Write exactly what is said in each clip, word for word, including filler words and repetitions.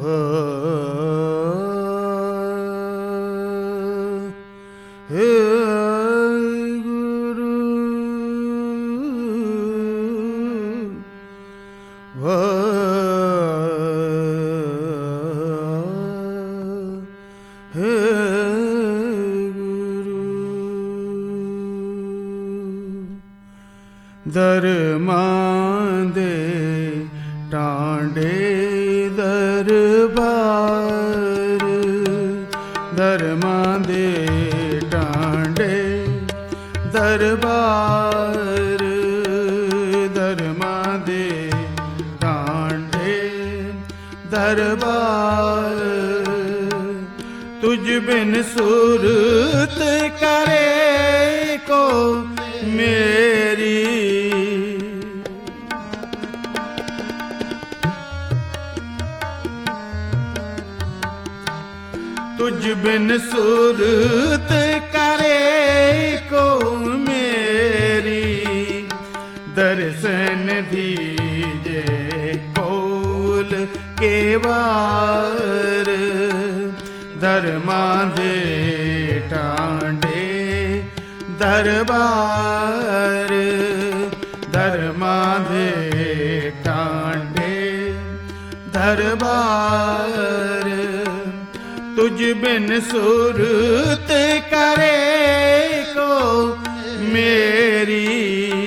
दरमांदे टांडे दरबार, दरमांदे टांडे दरबार, दरमांदे टांडे दरबार। तुझ बिन सुरत करे को मेरी, तुझ बिन सुरत करे को मेरी। दर्शन दीजे कोल के वार, दरमांदे टांडे दरबार, दरमांदे टांडे दरबार। तुझ बिन सुरत करे को मेरी।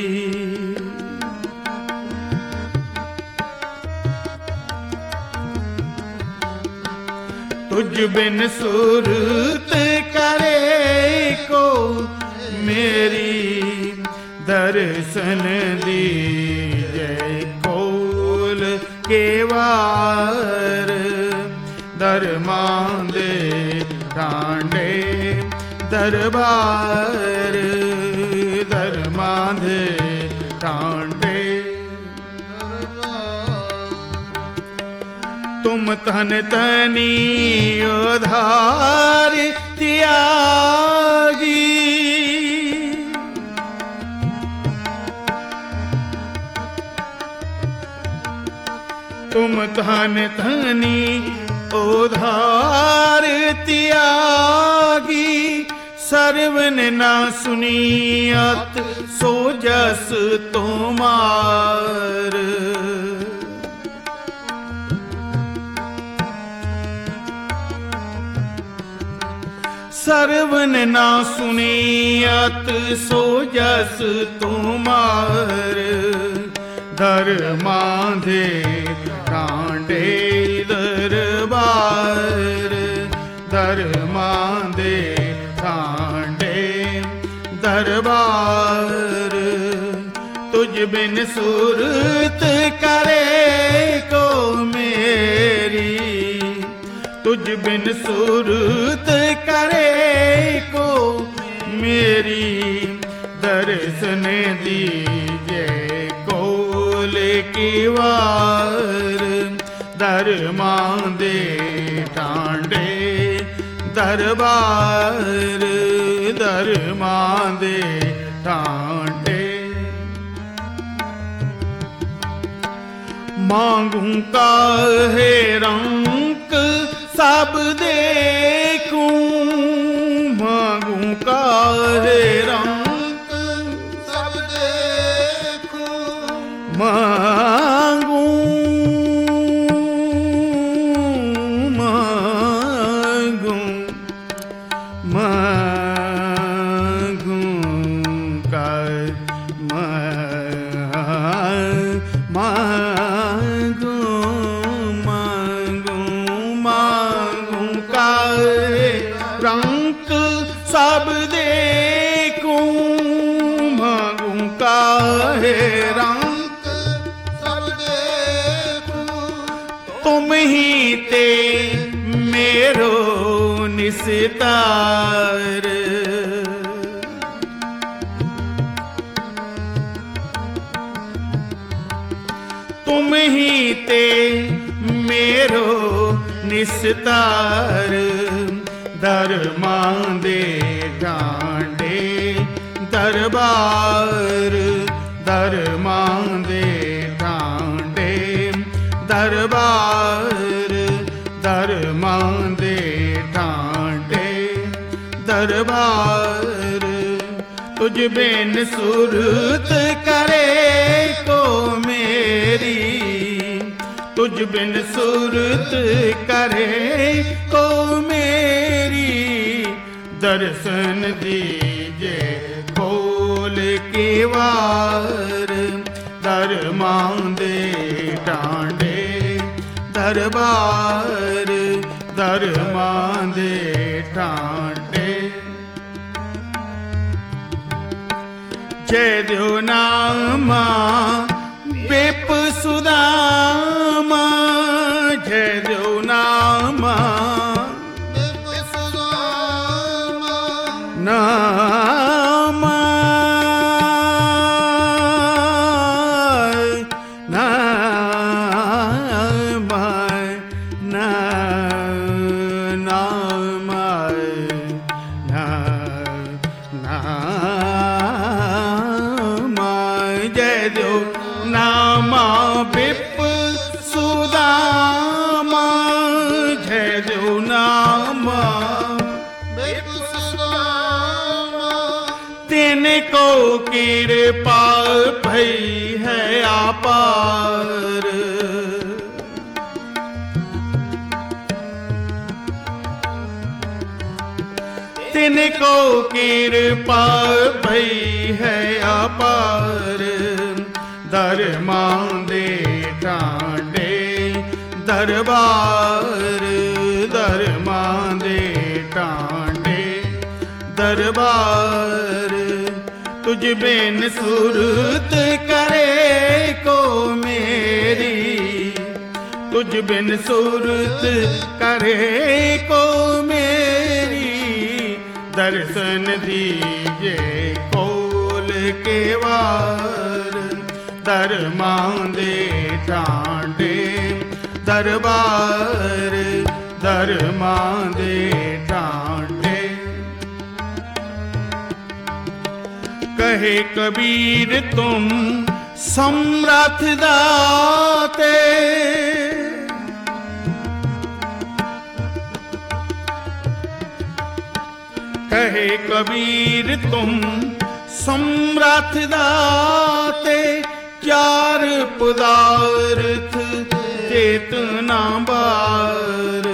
तुझ बिन सुरत करे को मेरी। दर्शन दीजे कोल के वार, दरमांदे टांडे दरबार, दरमांदे टांडे दरबार। तुम तन तनी उधार त्यागी, तुम तन तनी उधार त्यागी। सर्वन ना सुनियत सो जस तुमार, सर्वन ना सुनियत सो जस तुमार। दरमांदे टांडे दरबार, दरमांदे टांडे दरबार। तुझ बिन सुरत करे को मेरी, तुझ बिन सुरत करे को मेरी। दर्शन दीजे कोल की वार, दरमांदे टांडे दरबार, दरमांदे टांडे। मांगू काहे रंक सब देखूं, मांगू काहे रंक सब देखूं। मांगू मांगू मांगू कर मांगू मांगू मांगू काहे रंक सब देखूं, मांगू काहे रंक सब देखूं। तुम ही ते मेरो निस्तार, तुम ही ते मेरो निस्तार। दरमांदे टांडे दरबार, दरमांदे टांडे दरबार। ਧਰਮਾਂ ਦੇ ਠਾਂਡੇ ਦਰਬਾਰ ਤੁਝ ਬਿਨ ਸੁਰਤ ਕਰੇ ਕੋ ਮੇਰੀ ਤੁਝ ਬਿਨ ਸੁਰਤ ਕਰੇ ਕੋ ਮੇਰੀ ਦਰਸ਼ਨ ਦੀਜੇ ਖੋਲ ਕੇ ਵਾਰ ਧਰਮਾਂ ਦੇ ਠਾਂਡੇ ਦਰਬਾਰ ਧਰਮਾਂ ਦੇ ਠਾਂਡੇ ਜੈ ਦਿਓ ਨਾਮਾ ਬਿਪ ਸੁਦਾਮਾ ਜੈ ਦਿਓ ਨਾਮਾ ਬਿਪ ਸੁਦਾਮਾ ਨਾਮਾ ਬਿਪ ਸੁਦਾਮਾ ਜੈ ਦਿਓ ਨਾਮਾ ਬਿਪ ਸੁਦਾਮਾ ਤਿਨ ਕੋ ਕਿਰਪਾ ਭਈ ਹੈ ਆਪਾਰ ਤਿਨ ਕੋ ਕਿਰਪਾ ਭਈ ਹੈ ਆਪਾਰ ਧਰਮਾਂ ਦੇ ਠਾਂਡੇ ਦਰਬਾਰ ਧਰਮਾਂ ਦੇ ਠਾਂਡੇ ਦਰਬਾਰ ਤੁਝ ਬਿਨ ਸੁਰਤ ਕਰੇ ਕੋ ਮੇਰੀ ਤੁਝ ਬਿਨ ਸੁਰਤ ਕਰੇ ਕੋ ਮੇਰੀ ਦਰਸ਼ਨ ਦੀਜੇ ਖੋਲ ਕੇ ਵਾਰ ਧਰਮਾਂ ਦੇ ਠਾਂਡੇ ਦਰਬਾਰ ਧਰਮਾਂ ਦੇ ਠਾਂਡੇ ਕਹੇ ਕਬੀਰ ਤੁਮ ਸਮਰਥ ਦਾਤੇ ਕਹੇ ਕਬੀਰ ਤੁਮ ਸਮਰਥ ਦਾਤੇ ਚਾਰ ਪਦਾਰਥ ਚੇਤਨਾ ਬਾਰ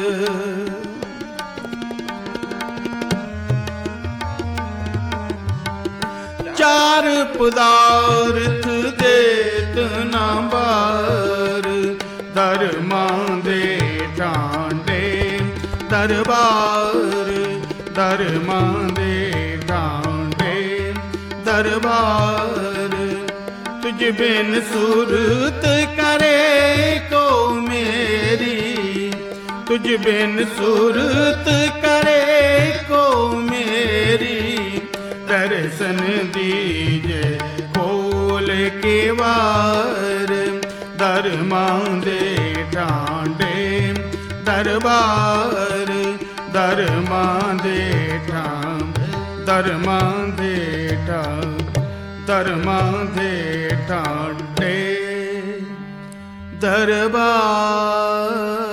ਚਾਰ ਪਦਾਰਥ ਚੇਤਨਾ ਬਾਰ ਧਰਮਾਂ ਦੇ ਠਾਂਡੇ ਦਰਬਾਰ ਧਰਮਾਂ ਦੇ ਠਾਂਡੇ ਦਰਬਾਰ ਤੁਝ ਬਿਨ ਸੁਰਤ ਕਰੇ ਕੋ ਮੇਰੀ ਤੁਝ ਬਿਨ ਸੁਰਤ ਕਰੇ ਕੋ ਮੇਰੀ ਦਰਸ਼ਨ ਦੀਜੇ ਖੋਲ ਕੇ ਵਾਰ ਧਰਮਾਂ ਦੇ ਠਾਂਡੇ ਦਰਬਾਰ ਧਰਮਾਂ ਦੇ ਠਾਂ ਧਰਮਾਂ ਦੇ ਠਾਂ ਧਰਮਾਂ ਦੇ ਠਾਂਡੇ ਦਰਬਾਰ